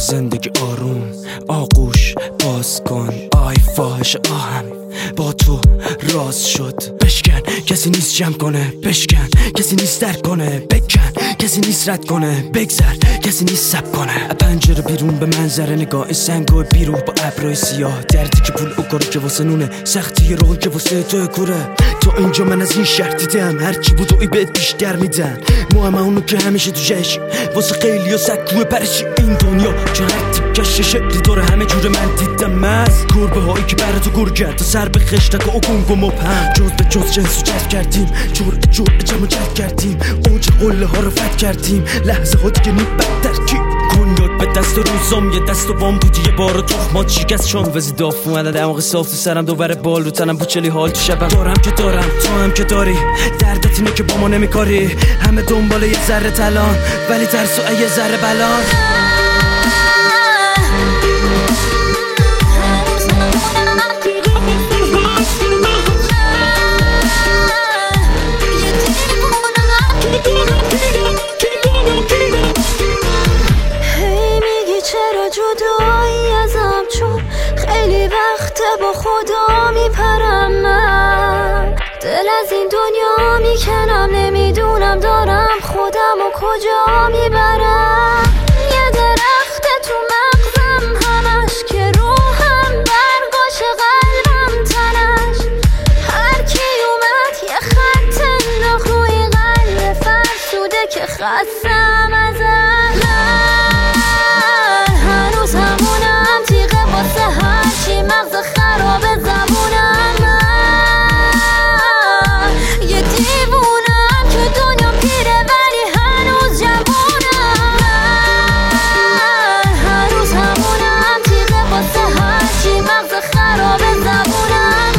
زندگی آروم، آغوش باز کن. آی فاحش آهم با تو راز شد. بشکن کسی نیست جمع کنه، بشکن کسی نیست در کنه، بکن کسی نیست رد کنه، بگذر کسی نیست سب کنه. پنجره بیرون به منظره نگاه سنگ و بیرو با ابرای سیاه. دردی که پول او کاره که واسه نونه، سختی روحی که واسه تو کوره. تو اینجا من از این شهر دیدم، هرچی بود اوی بهت بیشتر میدن. ما اونو که همیشه تو جشن واسه خیلی و سکوه پرشی. این دنیا چه هر تیکش شکلی داره، همه جور من دیدم از گربه هایی که برای تو گر کرد تا سر به خشتک و گنگ و مبهم. جز به جز جنسو جذب کردیم، جور جمع جذب کردیم، اوج قله ها رو فتح کردیم. لحظه ها دیگه بدتر کی کنیاک به دست روزام، یه دست و بام بودی یه بار تخمات شکست شام. وزی داف اومده دماغ صاف تو سرم، دوباره بال رو تنم پوچلی حال تو شبم. دارم که دارم تو هم که داری، دردت اینه که با ما نمیکاری. همه دنبال یه ذره تلان ولی ترسو یه ذره بلان. جدایی ازم چون خیلی وقته با خدا میپرم. من دل از این دنیا میکنم، نمیدونم دارم خودم و کجا میبرم. یه درخت تو مغزم همش که روحم برگاش قلبم تنش. هر کی اومد یه خط انداخت روی قلب فرسوده که خستم ازش. هرچی مغز خراب زبونم، من یه دیوونم که دنیا پیره ولی هنوز جوونم. من هنوز همونم تیغه واسه هرچی مغز خراب زبونم.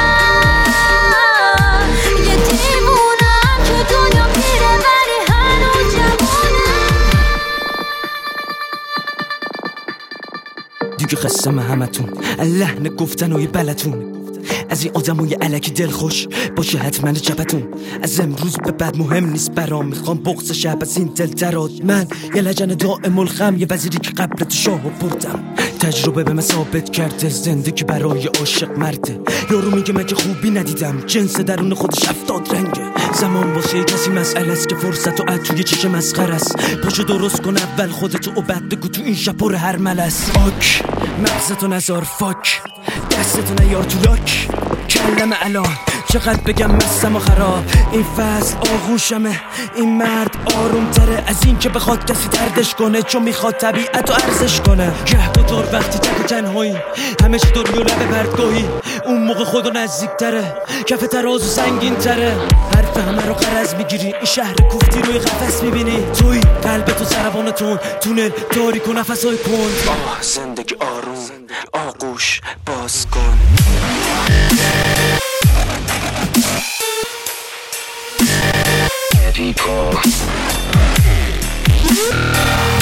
من یه دیوونم که دنیا پیره ولی هنوز جوونم. دیگه خستم همتون لحن گفتن و یه بلتون، از این آدمای الکی دل خوش باشه حتما جبتون. از امروز به بعد مهم نیست برام، میخوام بغض شب از این دل درات. من یه لجن دائم الخم، یه وزیری که قبل تو شاهو بردم. تجربه به من ثابت کرده زندگی برای عاشق مرده. یارو میگه من که خوبی ندیدم، جنس درون خودش 70 رنگه. زمان واسه کسی مسئله است که فرصت و توی چشم مسخره است. پاشو درست کن اول خودتو و بعد بگو تو این شب پر هر ملس. آک مغزتو نزار فاک، دستتو نیار تو لاک. کلم الان چقدر بگم مستم و خراب. این فصل آغوشمه، این مرد آروم تره از این که بخواد کسی دردش کنه، چون میخواد طبیعت رو ارزش کنه. گهگدار وقتی تک و تنهایی، همه چی دور و لبه پردگاهی، اون موقع خودو نزدیک تره، کف ترازو سنگین تره. حرف همه رو قرض میگیری، این شهر کوفتی روی قفس میبینی. توی قلبتو سروانتون تونل تاریک و نفسای کن. زندگی آروم، آغوش باز کن. People